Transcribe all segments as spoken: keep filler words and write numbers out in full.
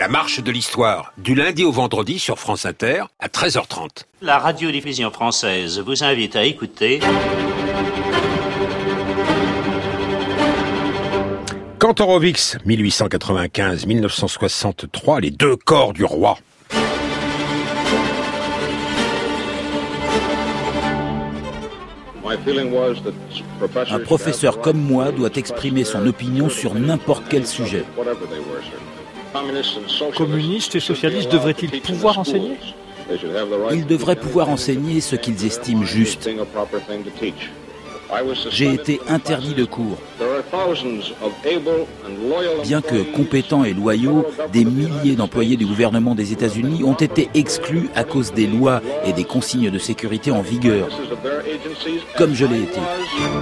marche de l'histoire, du lundi au vendredi sur France Inter à treize heures trente. La radiodiffusion française vous invite à écouter... Kantorowicz, mille huit cent quatre-vingt-quinze à mille neuf cent soixante-trois, les deux corps du roi. Un professeur comme moi doit exprimer son opinion sur n'importe quel sujet. Communistes et socialistes devraient-ils pouvoir enseigner ? Ils devraient pouvoir enseigner ce qu'ils estiment juste. J'ai été interdit de cours. Bien que compétents et loyaux, des milliers d'employés du gouvernement des États-Unis ont été exclus à cause des lois et des consignes de sécurité en vigueur, comme je l'ai été.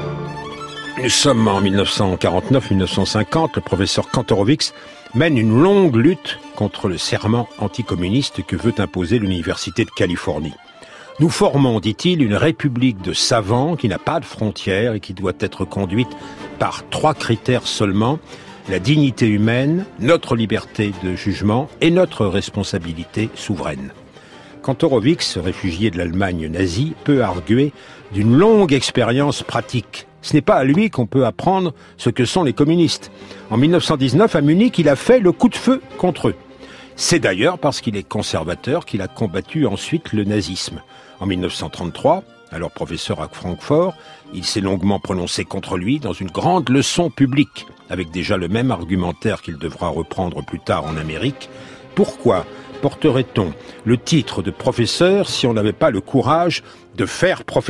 Nous sommes en mille neuf cent quarante-neuf à mille neuf cent cinquante, le professeur Kantorowicz mène une longue lutte contre le serment anticommuniste que veut imposer l'Université de Californie. Nous formons, dit-il, une république de savants qui n'a pas de frontières et qui doit être conduite par trois critères seulement: la dignité humaine, notre liberté de jugement et notre responsabilité souveraine. Kantorowicz, réfugié de l'Allemagne nazie, peut arguer d'une longue expérience pratique. Ce n'est pas à lui qu'on peut apprendre ce que sont les communistes. En mille neuf cent dix-neuf, à Munich, il a fait le coup de feu contre eux. C'est d'ailleurs parce qu'il est conservateur qu'il a combattu ensuite le nazisme. En mille neuf cent trente-trois, alors professeur à Francfort, il s'est longuement prononcé contre lui dans une grande leçon publique, avec déjà le même argumentaire qu'il devra reprendre plus tard en Amérique. Pourquoi porterait-on le titre de professeur si on n'avait pas le courage de faire profession ?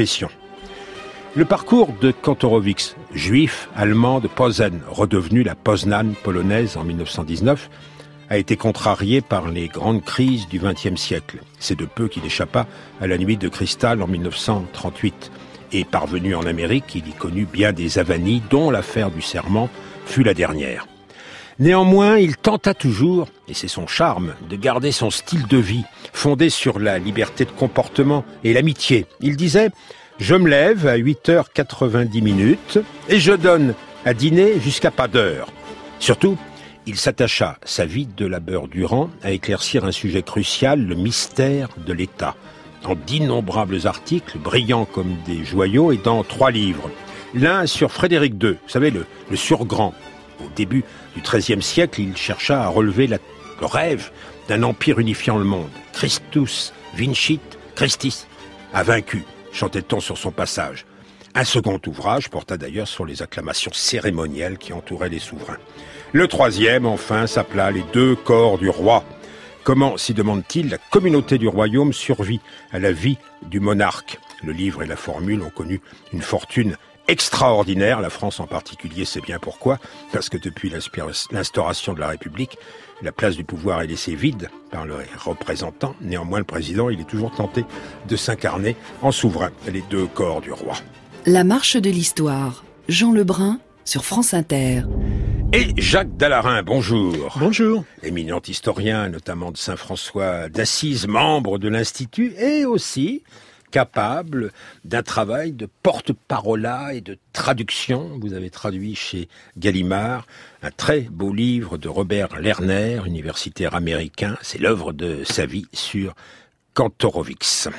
Le parcours de Kantorowicz, juif allemand de Posen, redevenu la Poznan polonaise en mille neuf cent dix-neuf, a été contrarié par les grandes crises du vingtième siècle. C'est de peu qu'il échappa à la nuit de cristal en mille neuf cent trente-huit. Et parvenu en Amérique, il y connut bien des avanies, dont l'affaire du serment fut la dernière. Néanmoins, il tenta toujours, et c'est son charme, de garder son style de vie, fondé sur la liberté de comportement et l'amitié. Il disait « Je me lève à huit heures quatre-vingt-dix minutes et je donne à dîner jusqu'à pas d'heure. » Surtout, il s'attacha, sa vie de labeur durant, à éclaircir un sujet crucial, le mystère de l'État, en d'innombrables articles, brillants comme des joyaux, et dans trois livres. L'un sur Frédéric deux, vous savez, le, le surgrand. Au début du treizième siècle, il chercha à relever la, le rêve d'un empire unifiant le monde. Christus vincit Christis, a vaincu, chantait-on sur son passage. Un second ouvrage porta d'ailleurs sur les acclamations cérémonielles qui entouraient les souverains. Le troisième, enfin, s'appela « Les deux corps du roi ». Comment, s'y demande-t-il, la communauté du royaume survit à la vie du monarque. Le livre et la formule ont connu une fortune extraordinaire. La France en particulier sait bien pourquoi, parce que depuis l'instauration de la République, la place du pouvoir est laissée vide par les représentants. Néanmoins, le président, il est toujours tenté de s'incarner en souverain. Les deux corps du roi. La marche de l'histoire. Jean Lebrun sur France Inter. Et Jacques Dallarin, bonjour. Bonjour. Éminent historien, notamment de Saint-François d'Assise, membre de l'Institut, et aussi capable d'un travail de porte-parole et de traduction. Vous avez traduit chez Gallimard un très beau livre de Robert Lerner, universitaire américain. C'est l'œuvre de sa vie sur Kantorowicz.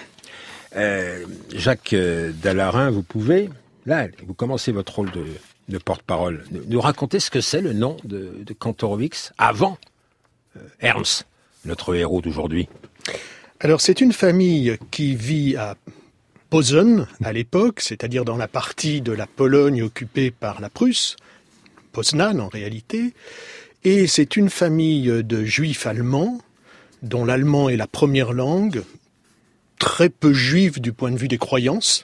Euh, Jacques Dallarin, vous pouvez, là, vous commencez votre rôle de... de porte-parole, nous raconter ce que c'est le nom de, de Kantorowicz avant euh, Ernst, notre héros d'aujourd'hui. Alors c'est une famille qui vit à Posen à l'époque, c'est-à-dire dans la partie de la Pologne occupée par la Prusse, Poznan en réalité, et c'est une famille de juifs allemands, dont l'allemand est la première langue, très peu juifs du point de vue des croyances,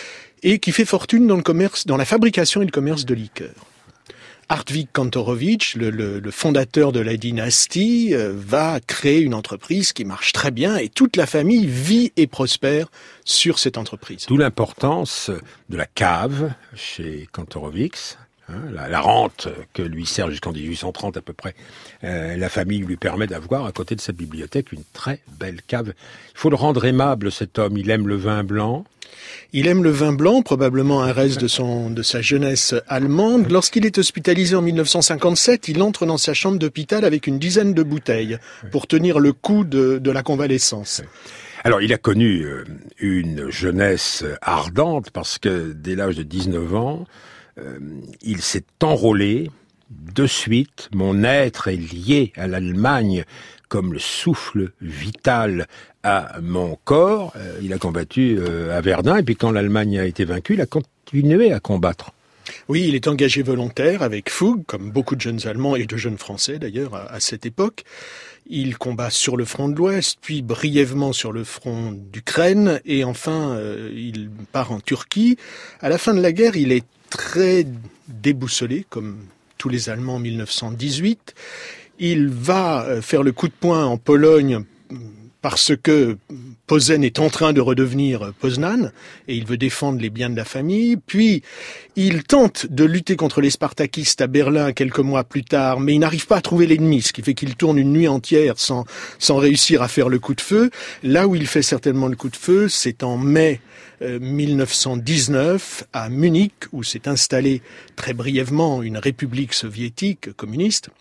et qui fait fortune dans le commerce, dans la fabrication et le commerce de liqueurs. Hartwig Kantorowicz, le, le, le fondateur de la dynastie, euh, va créer une entreprise qui marche très bien et toute la famille vit et prospère sur cette entreprise. D'où l'importance de la cave chez Kantorowicz, hein, la, la rente que lui sert jusqu'en dix-huit cent trente à peu près. Euh, la famille lui permet d'avoir à côté de sa bibliothèque une très belle cave. Il faut le rendre aimable, cet homme. Il aime le vin blanc. Il aime le vin blanc, probablement un reste de son de sa jeunesse allemande. Lorsqu'il est hospitalisé en mille neuf cent cinquante-sept, il entre dans sa chambre d'hôpital avec une dizaine de bouteilles pour tenir le coup de, de la convalescence. Alors, il a connu une jeunesse ardente parce que dès l'âge de dix-neuf ans, euh, il s'est enrôlé de suite. Mon être est lié à l'Allemagne comme le souffle vital à mon corps. Euh, il a combattu euh, à Verdun, et puis quand l'Allemagne a été vaincue, il a continué à combattre. Oui, il est engagé volontaire avec fougue, comme beaucoup de jeunes Allemands et de jeunes Français d'ailleurs à, à cette époque. Il combat sur le front de l'Ouest, puis brièvement sur le front d'Ukraine, et enfin euh, il part en Turquie. À la fin de la guerre, il est très déboussolé, comme tous les Allemands en mille neuf cent dix-huit. Il va faire le coup de poing en Pologne parce que Posen est en train de redevenir Poznan et il veut défendre les biens de la famille. Puis, il tente de lutter contre les spartakistes à Berlin quelques mois plus tard, mais il n'arrive pas à trouver l'ennemi, ce qui fait qu'il tourne une nuit entière sans, sans réussir à faire le coup de feu. Là où il fait certainement le coup de feu, c'est en mai euh, mille neuf cent dix-neuf à Munich, où s'est installée très brièvement une république soviétique communiste.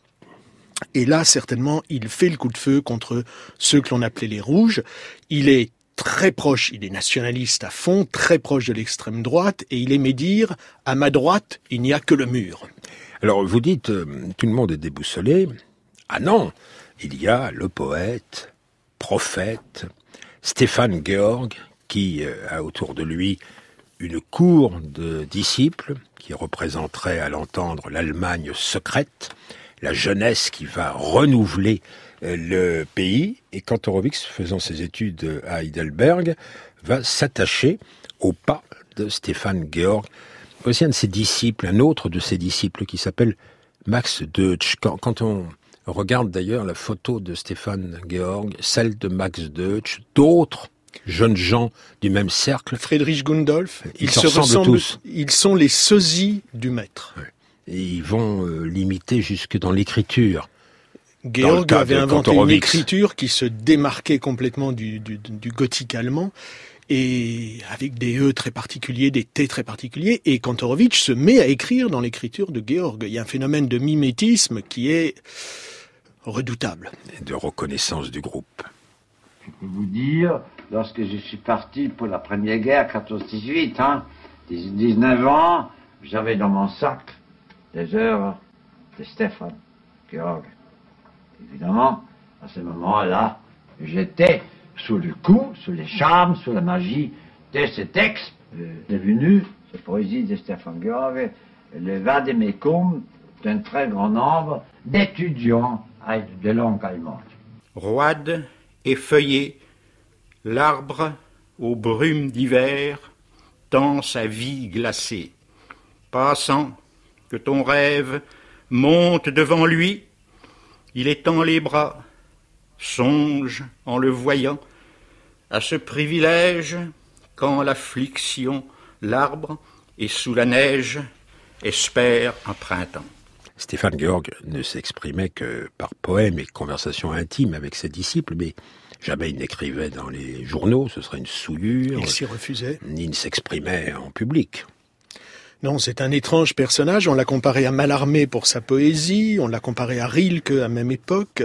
Et là, certainement, il fait le coup de feu contre ceux que l'on appelait les Rouges. Il est très proche, il est nationaliste à fond, très proche de l'extrême droite, et il aimait dire « à ma droite, il n'y a que le mur ». Alors, vous dites, euh, tout le monde est déboussolé. Ah non, il y a le poète, prophète, Stéphane Georg, qui euh, a autour de lui une cour de disciples, qui représenterait à l'entendre l'Allemagne secrète, la jeunesse qui va renouveler le pays. Et Kantorowicz, faisant ses études à Heidelberg, va s'attacher au pas de Stéphane Georg. Aussi un de ses disciples, un autre de ses disciples qui s'appelle Max Deutsch. Quand, quand on regarde d'ailleurs la photo de Stéphane Georg, celle de Max Deutsch, d'autres jeunes gens du même cercle. Friedrich Gundolf, ils, ils se ressemblent, ressemblent tous. Ils sont les sosies du maître. Ouais. Et ils vont euh, l'imiter jusque dans l'écriture. Georg avait inventé une écriture qui se démarquait complètement du, du, du gothique allemand, et avec des E très particuliers, des T très particuliers, et Kantorowicz se met à écrire dans l'écriture de Georg. Il y a un phénomène de mimétisme qui est redoutable. Et de reconnaissance du groupe. Je peux vous dire, lorsque je suis parti pour la première guerre, quatorze dix-huit, hein, dix-neuf ans, j'avais dans mon sac des œuvres de Stéphane Georg. Évidemment, à ce moment-là, j'étais sous le coup, sous les charmes, sous la magie de ce texte euh, devenu, cette poésie de Stéphane Georg, le vade-mecum d'un très grand nombre d'étudiants de langue allemande. Roide et feuillé, l'arbre aux brumes d'hiver tend sa vie glacée, passant que ton rêve monte devant lui, il étend les bras, songe en le voyant à ce privilège quand l'affliction, l'arbre et sous la neige espère un printemps. Stéphane Georg ne s'exprimait que par poèmes et conversations intimes avec ses disciples, mais jamais il n'écrivait dans les journaux, ce serait une souillure. Il s'y refusait. Ni ne s'exprimait en public. Non, c'est un étrange personnage. On l'a comparé à Mallarmé pour sa poésie, on l'a comparé à Rilke à même époque.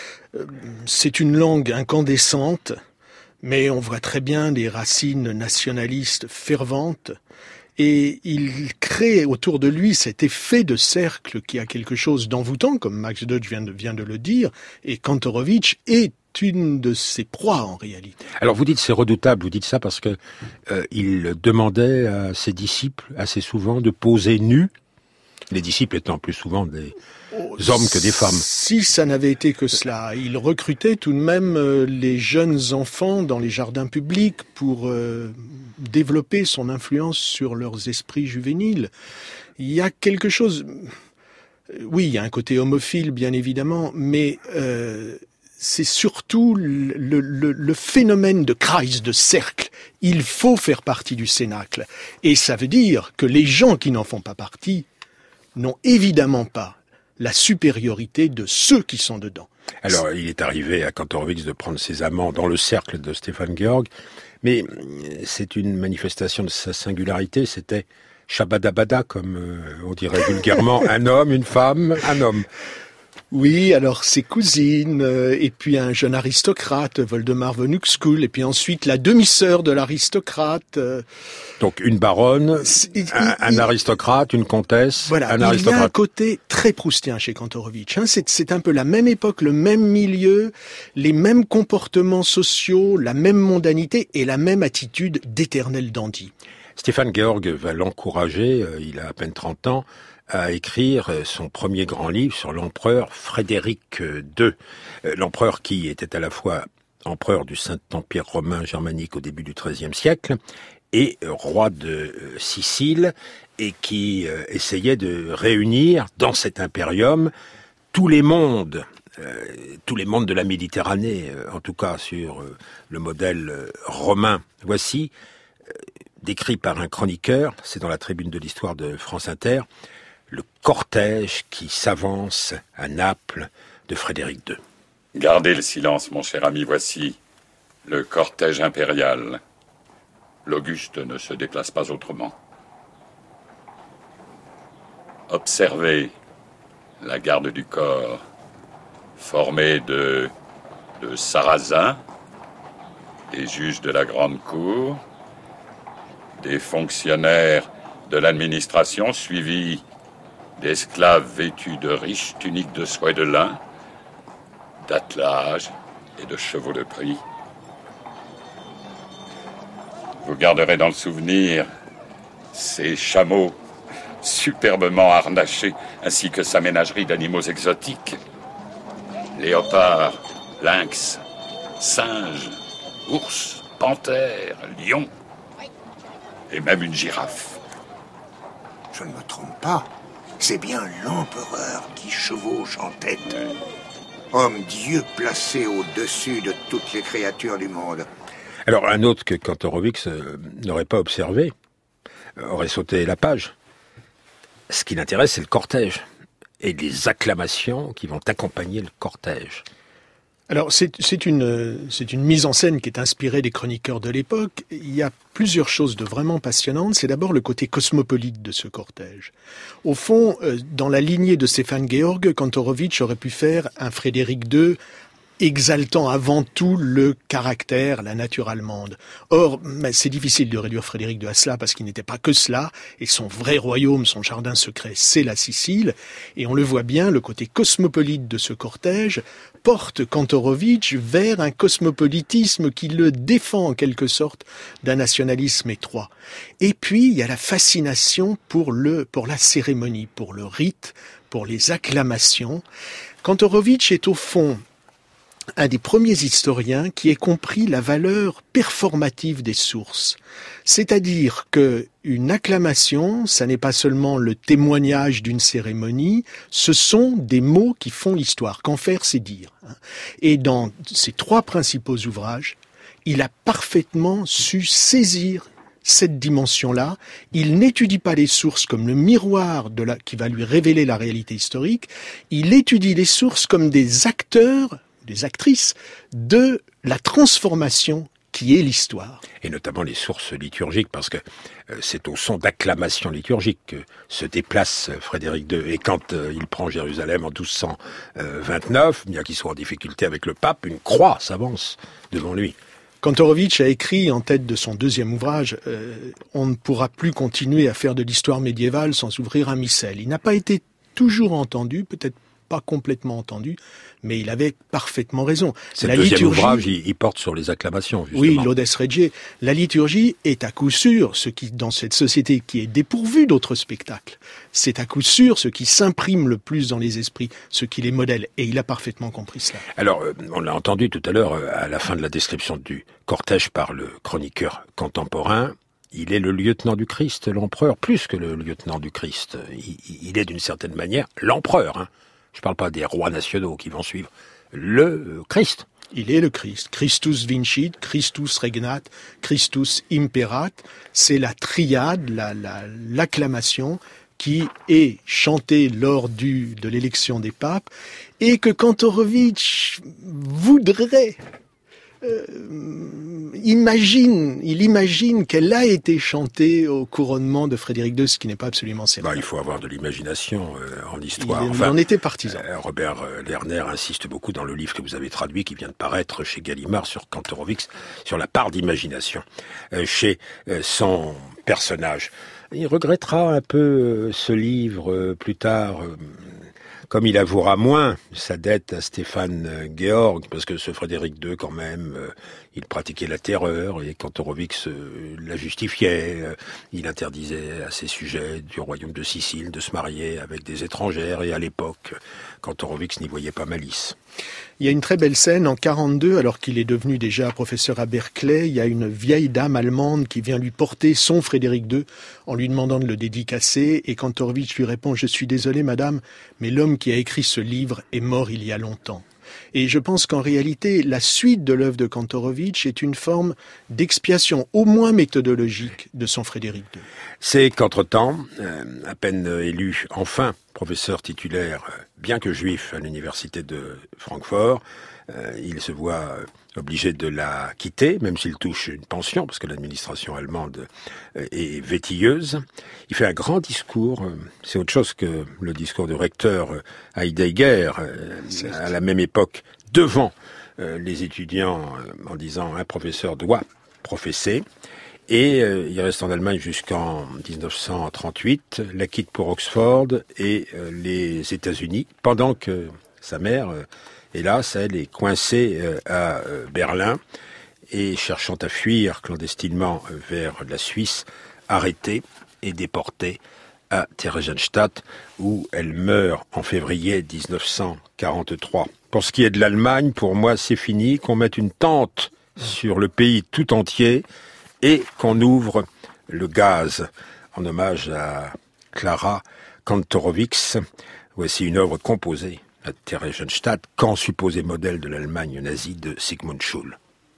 C'est une langue incandescente, mais on voit très bien des racines nationalistes ferventes. Et il crée autour de lui cet effet de cercle qui a quelque chose d'envoûtant, comme Max Deutsch vient de, vient de le dire, et Kantorowicz est une de ses proies en réalité. Alors vous dites c'est redoutable, vous dites ça parce que euh, il demandait à ses disciples assez souvent de poser nus, les disciples étant plus souvent des oh, hommes que des femmes. Si ça n'avait été que cela, il recrutait tout de même euh, les jeunes enfants dans les jardins publics pour euh, développer son influence sur leurs esprits juvéniles. Il y a quelque chose, oui, il y a un côté homophile bien évidemment, mais euh, c'est surtout le, le, le phénomène de Kreis, de cercle. Il faut faire partie du cénacle. Et ça veut dire que les gens qui n'en font pas partie n'ont évidemment pas la supériorité de ceux qui sont dedans. Alors, il est arrivé à Kantorowicz de prendre ses amants dans le cercle de Stéphane Georg, Mais c'est une manifestation de sa singularité, c'était Shabadabada, comme euh, on dirait vulgairement, un homme, une femme, un homme. Oui, alors ses cousines, euh, et puis un jeune aristocrate, Voldemar von Uxkull, et puis ensuite la demi-sœur de l'aristocrate. Euh, Donc une baronne, il, un, un il, aristocrate, une comtesse, voilà, un il aristocrate. Il y a un côté très proustien chez Kantorowicz. Hein. C'est, c'est un peu la même époque, le même milieu, les mêmes comportements sociaux, la même mondanité et la même attitude d'éternel dandy. Stéphane Georg va l'encourager, euh, il a à peine trente ans, à écrire son premier grand livre sur l'empereur Frédéric deux. L'empereur qui était à la fois empereur du Saint-Empire romain germanique au début du treizième siècle et roi de Sicile, et qui essayait de réunir dans cet impérium tous les mondes, euh, tous les mondes de la Méditerranée, en tout cas sur euh, le modèle romain. Voici, euh, décrit par un chroniqueur, c'est dans la tribune de l'histoire de France Inter, le cortège qui s'avance à Naples de Frédéric deux. Gardez le silence, mon cher ami, voici le cortège impérial. L'Auguste ne se déplace pas autrement. Observez la garde du corps, formée de, de sarrasins, des juges de la grande cour, des fonctionnaires de l'administration suivis d'esclaves vêtus de riches tuniques de soie et de lin, d'attelages et de chevaux de prix. Vous garderez dans le souvenir ces chameaux superbement harnachés, ainsi que sa ménagerie d'animaux exotiques. Léopards, lynx, singes, ours, panthères, lions, et même une girafe. Je ne me trompe pas. C'est bien l'empereur qui chevauche en tête. Homme-dieu placé au-dessus de toutes les créatures du monde. Alors, un autre que Kantorowicz euh, n'aurait pas observé, euh, aurait sauté la page. Ce qui l'intéresse, c'est le cortège et les acclamations qui vont accompagner le cortège. Alors, c'est, c'est, une, c'est une mise en scène qui est inspirée des chroniqueurs de l'époque. Il y a plusieurs choses de vraiment passionnantes. C'est d'abord le côté cosmopolite de ce cortège. Au fond, euh, dans la lignée de Stéphane Georg, Kantorowicz aurait pu faire un Frédéric deux exaltant avant tout le caractère, la nature allemande. Or, mais c'est difficile de réduire Frédéric deux à cela parce qu'il n'était pas que cela, et son vrai royaume, son jardin secret, c'est la Sicile, et on le voit bien, le côté cosmopolite de ce cortège porte Kantorowicz vers un cosmopolitisme qui le défend en quelque sorte d'un nationalisme étroit. Et puis, il y a la fascination pour le, pour la cérémonie, pour le rite, pour les acclamations. Kantorowicz est au fond un des premiers historiens qui ait compris la valeur performative des sources. C'est-à-dire que une acclamation, ça n'est pas seulement le témoignage d'une cérémonie, ce sont des mots qui font l'histoire. Qu'en faire, c'est dire. Et dans ses trois principaux ouvrages, il a parfaitement su saisir cette dimension-là. Il n'étudie pas les sources comme le miroir de la, qui va lui révéler la réalité historique. Il étudie les sources comme des acteurs, des actrices de la transformation qui est l'histoire. Et notamment les sources liturgiques, parce que euh, c'est au son d'acclamations liturgiques que se déplace Frédéric deux. Et quand euh, il prend Jérusalem en douze cent vingt-neuf, bien qu'il soit en difficulté avec le pape, une croix s'avance devant lui. Kantorowicz a écrit en tête de son deuxième ouvrage euh, « On ne pourra plus continuer à faire de l'histoire médiévale sans ouvrir un missel ». Il n'a pas été toujours entendu, peut-être pas complètement entendu, mais il avait parfaitement raison. C'est le deuxième liturgie, ouvrage, il, il porte sur les acclamations, justement. Oui, l'Odes Regiae. La liturgie est à coup sûr ce qui, dans cette société qui est dépourvue d'autres spectacles, c'est à coup sûr ce qui s'imprime le plus dans les esprits, ce qui les modèle, et il a parfaitement compris cela. Alors, on l'a entendu tout à l'heure, à la fin de la description du cortège par le chroniqueur contemporain, il est le lieutenant du Christ, l'empereur, plus que le lieutenant du Christ. Il, il est d'une certaine manière l'empereur, hein. Je ne parle pas des rois nationaux qui vont suivre. Le Christ. Il est le Christ. Christus vincit, Christus regnat, Christus imperat. C'est la triade, la, la, l'acclamation qui est chantée lors du, de l'élection des papes et que Kantorowicz voudrait euh, imagine, il imagine qu'elle a été chantée au couronnement de Frédéric deux, ce qui n'est pas absolument certain. Bah, il faut avoir de l'imagination euh, en histoire. Il, enfin, il en était partisan. Euh, Robert Lerner insiste beaucoup dans le livre que vous avez traduit, qui vient de paraître chez Gallimard sur Kantorowicz, sur la part d'imagination euh, chez euh, son personnage. Il regrettera un peu euh, ce livre euh, plus tard, euh, comme il avouera moins sa dette à Stéphane euh, Georg, parce que ce Frédéric deux, quand même, euh, il pratiquait la terreur, et Kantorowicz euh, la justifiait. Euh, il interdisait à ses sujets du royaume de Sicile de se marier avec des étrangères, et à l'époque, Kantorowicz n'y voyait pas malice. Il y a une très belle scène en quarante-deux, alors qu'il est devenu déjà professeur à Berkeley. Il y a une vieille dame allemande qui vient lui porter son Frédéric deux en lui demandant de le dédicacer. Et Kantorowicz lui répond « Je suis désolé, madame, mais l'homme qui a écrit ce livre est mort il y a longtemps ». Et je pense qu'en réalité, la suite de l'œuvre de Kantorowicz est une forme d'expiation, au moins méthodologique, de son Frédéric deux. C'est qu'entre-temps, euh, à peine élu, enfin, professeur titulaire, bien que juif, à l'université de Francfort, euh, il se voit obligé de la quitter, même s'il touche une pension, parce que l'administration allemande est vétilleuse. Il fait un grand discours, c'est autre chose que le discours du recteur à Heidegger, à la même époque, devant les étudiants, en disant « un professeur doit professer ». Et euh, il reste en Allemagne jusqu'en dix-neuf cent trente-huit, la quitte pour Oxford et euh, les États-Unis, pendant que sa mère, euh, hélas, elle est coincée euh, à euh, Berlin et cherchant à fuir clandestinement euh, vers la Suisse, arrêtée et déportée à Theresienstadt, où elle meurt en février dix-neuf cent quarante-trois. Pour ce qui est de l'Allemagne, pour moi, c'est fini, qu'on mette une tente sur le pays tout entier et qu'on ouvre le gaz, en hommage à Clara Kantorowicz. Voici une œuvre composée à Theresienstadt, camp supposé modèle de l'Allemagne nazie de Sigmund Schul.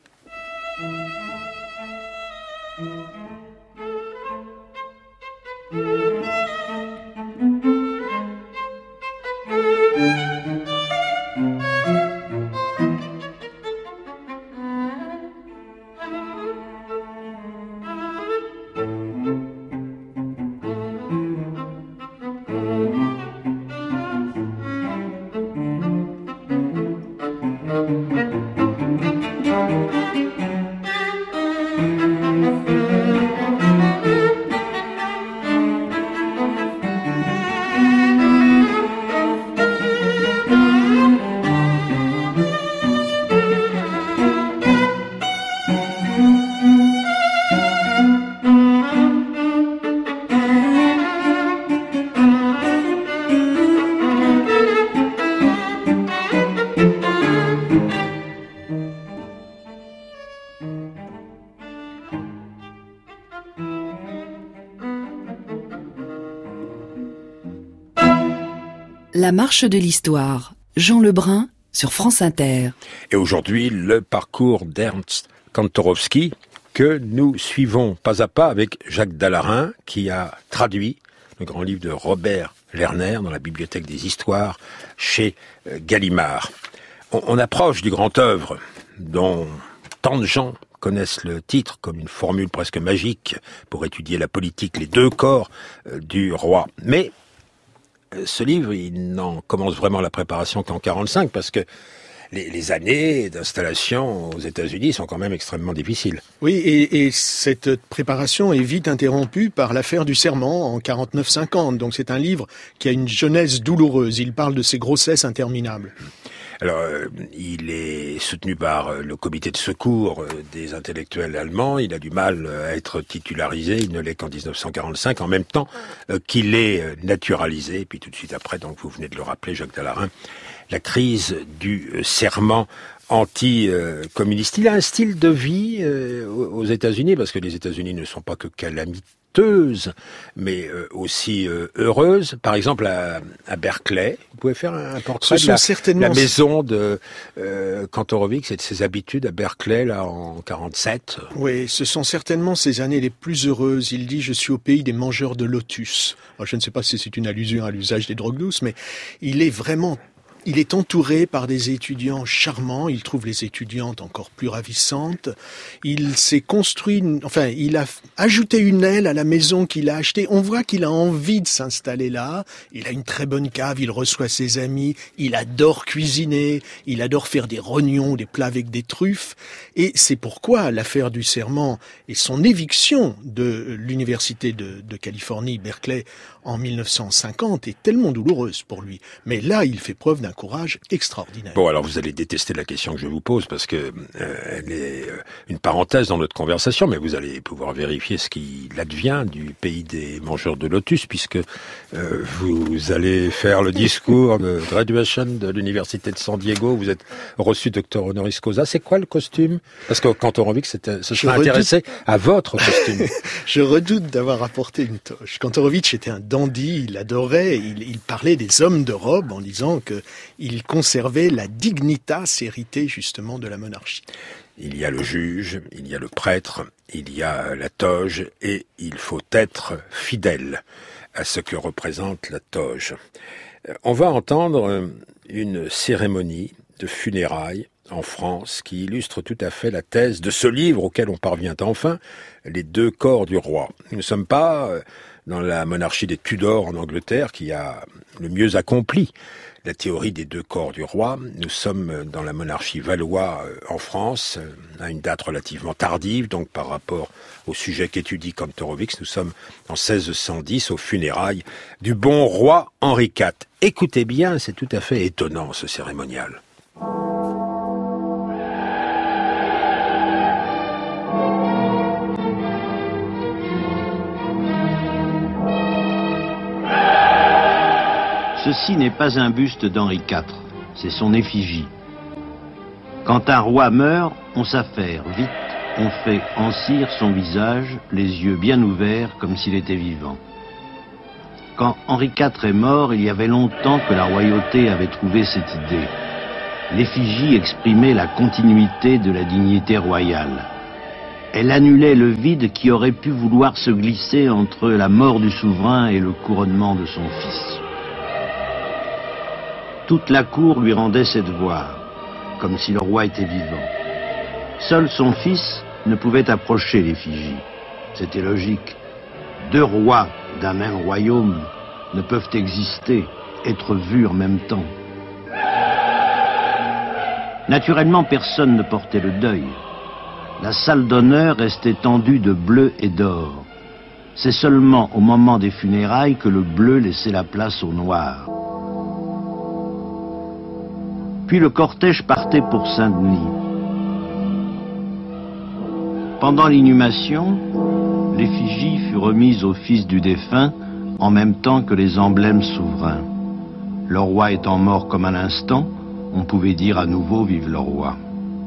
La marche de l'histoire, Jean Lebrun sur France Inter. Et aujourd'hui, le parcours d'Ernst Kantorowski que nous suivons pas à pas avec Jacques Dallarin, qui a traduit le grand livre de Robert Lerner dans la bibliothèque des histoires chez Gallimard. On, on approche du grand œuvre dont tant de gens connaissent le titre comme une formule presque magique pour étudier la politique, les deux corps euh, du roi. Mais ce livre, il n'en commence vraiment la préparation qu'en quarante-cinq, parce que les, les années d'installation aux États-Unis sont quand même extrêmement difficiles. Oui, et, et cette préparation est vite interrompue par l'affaire du serment en quarante-neuf cinquante. Donc c'est un livre qui a une jeunesse douloureuse. Il parle de ses grossesses interminables. Alors, euh, il est soutenu par euh, le comité de secours euh, des intellectuels allemands. Il a du mal euh, à être titularisé. Il ne l'est qu'en dix-neuf cent quarante-cinq, en même temps euh, qu'il est euh, naturalisé. Et puis tout de suite après, donc vous venez de le rappeler, Jacques Dallarin, la crise du euh, serment anti-communiste. Il a un style de vie euh, aux États-Unis, parce que les États-Unis ne sont pas que calamiteuses, mais euh, aussi euh, heureuses. Par exemple, à, à Berkeley, vous pouvez faire un portrait de la, certainement... la maison de euh, Kantorowicz et de ses habitudes à Berkeley, là, en quarante-sept. Oui, ce sont certainement ces années les plus heureuses. Il dit « Je suis au pays des mangeurs de lotus ». Alors, je ne sais pas si c'est une allusion à l'usage des drogues douces, mais il est vraiment Il est entouré par des étudiants charmants, il trouve les étudiantes encore plus ravissantes. Il s'est construit, une, enfin, il a ajouté une aile à la maison qu'il a achetée. On voit qu'il a envie de s'installer là. Il a une très bonne cave, il reçoit ses amis, il adore cuisiner, il adore faire des rognons, des plats avec des truffes. Et c'est pourquoi l'affaire du serment et son éviction de l'université de, de Californie, Berkeley, en mille neuf cent cinquante est tellement douloureuse pour lui. Mais là, il fait preuve d'un courage extraordinaire. Bon, alors vous allez détester la question que je vous pose parce que euh, elle est euh, une parenthèse dans notre conversation, mais vous allez pouvoir vérifier ce qu'il advient du pays des mangeurs de lotus puisque euh, vous allez faire le discours de graduation de l'université de San Diego. Vous êtes reçu docteur honoris causa. C'est quoi le costume? Parce que Kantorowicz c'était, se serait redoute... intéressé à votre costume. Je redoute d'avoir apporté une toche. Kantorowicz était un dandy, il adorait, il, il parlait des hommes de robe en disant que il conservait la dignitas héritée justement de la monarchie. Il y a le juge, il y a le prêtre, il y a la toge et il faut être fidèle à ce que représente la toge. On va entendre une cérémonie de funérailles en France qui illustre tout à fait la thèse de ce livre auquel on parvient enfin, Les deux corps du roi. Nous ne sommes pas dans la monarchie des Tudors en Angleterre qui a le mieux accompli la théorie des deux corps du roi. Nous sommes dans la monarchie Valois en France, à une date relativement tardive, donc par rapport au sujet qu'étudie Kantorowicz, nous sommes en seize cent dix, aux funérailles du bon roi Henri quatre. Écoutez bien, c'est tout à fait étonnant ce cérémonial. Ceci n'est pas un buste d'Henri quatre, c'est son effigie. Quand un roi meurt, on s'affaire, vite, on fait encire son visage, les yeux bien ouverts comme s'il était vivant. Quand Henri quatre est mort, il y avait longtemps que la royauté avait trouvé cette idée. L'effigie exprimait la continuité de la dignité royale. Elle annulait le vide qui aurait pu vouloir se glisser entre la mort du souverain et le couronnement de son fils. Toute la cour lui rendait cette voix, comme si le roi était vivant. Seul son fils ne pouvait approcher l'effigie. C'était logique. Deux rois d'un même royaume ne peuvent exister, être vus en même temps. Naturellement, personne ne portait le deuil. La salle d'honneur restait tendue de bleu et d'or. C'est seulement au moment des funérailles que le bleu laissait la place au noir. Puis le cortège partait pour Saint-Denis. Pendant l'inhumation, l'effigie fut remise au fils du défunt en même temps que les emblèmes souverains. Le roi étant mort comme à l'instant, on pouvait dire à nouveau « Vive le roi ».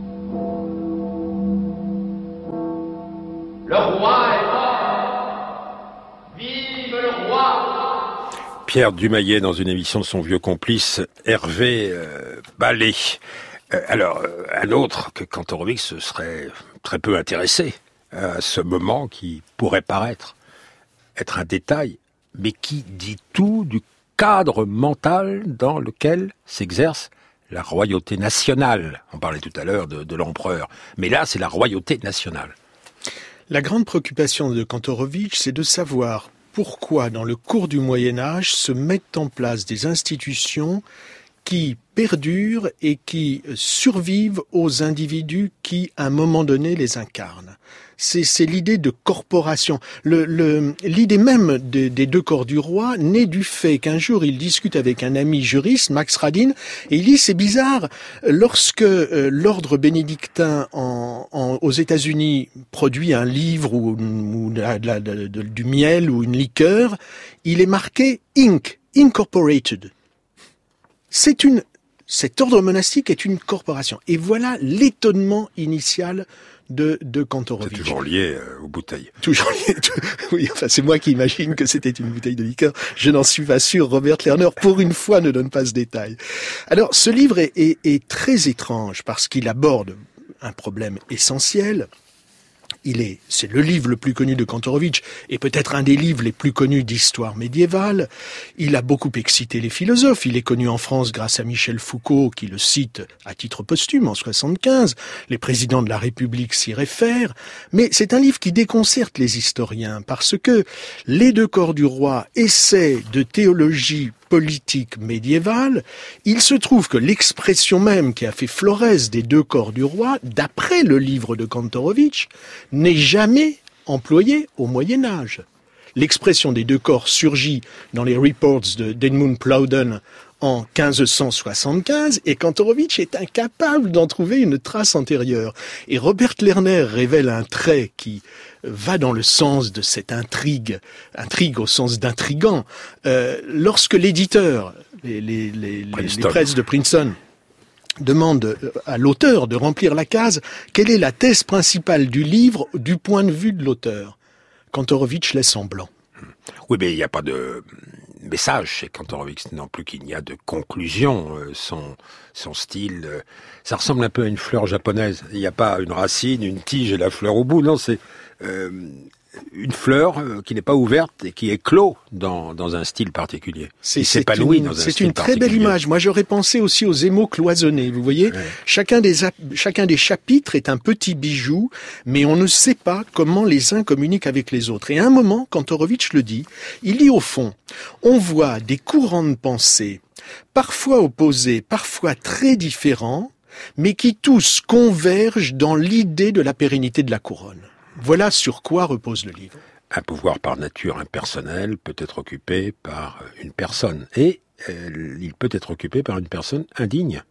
Le roi est mort. Vive le roi. Pierre Dumayet dans une émission de son vieux complice Hervé euh, Ballet. Euh, alors, euh, un autre que Kantorowicz se serait très peu intéressé à ce moment qui pourrait paraître être un détail, mais qui dit tout du cadre mental dans lequel s'exerce la royauté nationale. On parlait tout à l'heure de, de l'empereur, mais là c'est la royauté nationale. La grande préoccupation de Kantorowicz, c'est de savoir pourquoi, dans le cours du Moyen-Âge, se mettent en place des institutions qui perdurent et qui survivent aux individus qui, à un moment donné, les incarnent. C'est, c'est l'idée de corporation. Le, le, l'idée même de, des deux corps du roi naît du fait qu'un jour il discute avec un ami juriste, Max Radin, et il dit c'est bizarre, lorsque euh, l'ordre bénédictin en, en, aux États-Unis produit un livre ou, ou de la, de la, de, de, du miel ou une liqueur, il est marqué Inc, Incorporated. C'est une, cet ordre monastique est une corporation. Et voilà l'étonnement initial de, de Kantorowicz. C'est toujours lié euh, aux bouteilles. Toujours lié. Oui, enfin, c'est moi qui imagine que c'était une bouteille de liqueur. Je n'en suis pas sûr. Robert Lerner, pour une fois, ne donne pas ce détail. Alors, ce livre est, est, est très étrange parce qu'il aborde un problème essentiel Il est, c'est le livre le plus connu de Kantorowicz et peut-être un des livres les plus connus d'histoire médiévale. Il a beaucoup excité les philosophes. Il est connu en France grâce à Michel Foucault qui le cite à titre posthume en soixante-quinze. Les présidents de la République s'y réfèrent. Mais c'est un livre qui déconcerte les historiens parce que les deux corps du roi essaient de théologie politique médiévale. Il se trouve que l'expression même qui a fait florès des deux corps du roi, d'après le livre de Kantorowicz, n'est jamais employée au Moyen-Âge. L'expression des deux corps surgit dans les reports de d'Edmund Plowden en quinze cent soixante-quinze et Kantorowicz est incapable d'en trouver une trace antérieure. Et Robert Lerner révèle un trait qui va dans le sens de cette intrigue, intrigue au sens d'intrigant. Euh, lorsque l'éditeur, les, les, les, les presses de Princeton, demande à l'auteur de remplir la case, quelle est la thèse principale du livre du point de vue de l'auteur? Kantorowicz laisse en blanc. Oui, mais il n'y a pas de message chez Kantorowicz non plus qu'il n'y a de conclusion. Son, son style, ça ressemble un peu à une fleur japonaise. Il n'y a pas une racine, une tige et la fleur au bout. Non, c'est euh, une fleur qui n'est pas ouverte et qui éclot dans, dans un style particulier. C'est, c'est s'épanouit dans un style particulier. C'est une très belle image. Moi, j'aurais pensé aussi aux émaux cloisonnés. Vous voyez, ouais. chacun des chacun des chapitres est un petit bijou, mais on ne sait pas comment les uns communiquent avec les autres. Et à un moment, Kantorowicz le dit, il dit au fond, on voit des courants de pensée, parfois opposés, parfois très différents, mais qui tous convergent dans l'idée de la pérennité de la couronne. Voilà sur quoi repose le livre. Un pouvoir par nature impersonnel peut être occupé par une personne. Et euh, il peut être occupé par une personne indigne.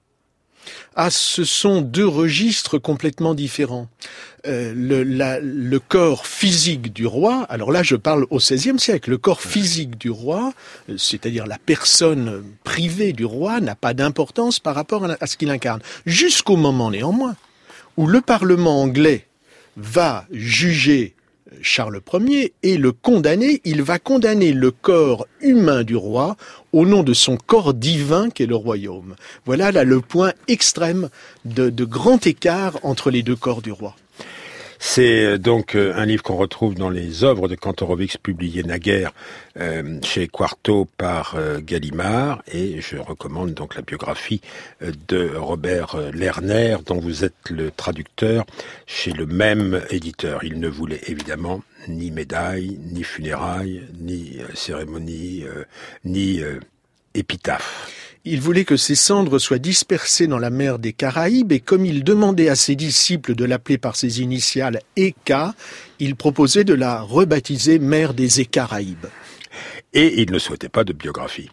Ah, ce sont deux registres complètement différents. Euh, le, la, le corps physique du roi, alors là je parle au seizième siècle, le corps physique du roi, c'est-à-dire la personne privée du roi, n'a pas d'importance par rapport à, à ce qu'il incarne. Jusqu'au moment néanmoins où le Parlement anglais va juger Charles Ier et le condamner, il va condamner le corps humain du roi au nom de son corps divin qu'est le royaume. Voilà là le point extrême de, de grand écart entre les deux corps du roi. C'est donc un livre qu'on retrouve dans les œuvres de Kantorowicz publiées naguère euh, chez Quarto par euh, Gallimard, et je recommande donc la biographie euh, de Robert Lerner dont vous êtes le traducteur chez le même éditeur. Il ne voulait évidemment ni médaille, ni funérailles, ni euh, cérémonie, euh, ni euh, épitaphe. Il voulait que ses cendres soient dispersées dans la mer des Caraïbes et comme il demandait à ses disciples de l'appeler par ses initiales E K, il proposait de la rebaptiser mer des Écaraïbes. Et il ne souhaitait pas de biographie.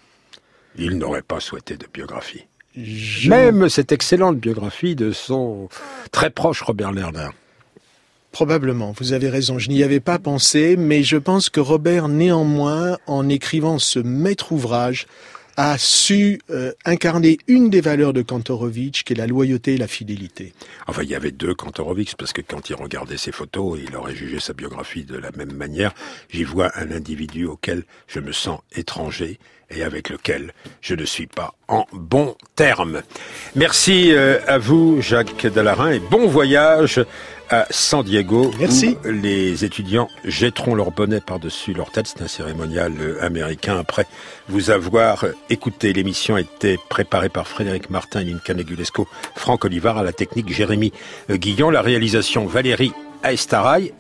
Il n'aurait pas souhaité de biographie. Je... Même cette excellente biographie de son très proche Robert Lerner. Probablement, vous avez raison, je n'y avais pas pensé, mais je pense que Robert, néanmoins, en écrivant ce maître ouvrage, a su euh, incarner une des valeurs de Kantorowicz, qui est la loyauté et la fidélité. Enfin, il y avait deux Kantorowicz, parce que quand il regardait ses photos, il aurait jugé sa biographie de la même manière. J'y vois un individu auquel je me sens étranger et avec lequel je ne suis pas en bon terme. Merci euh, à vous, Jacques Dallarin, et bon voyage à San Diego. Merci. Où les étudiants jetteront leur bonnet par-dessus leur tête. C'est un cérémonial américain. Après vous avoir écouté, l'émission a été préparée par Frédéric Martin et Lincoln Negulesco, Franck Olivard, à la technique Jérémy Guillon, la réalisation Valérie Aestaraï.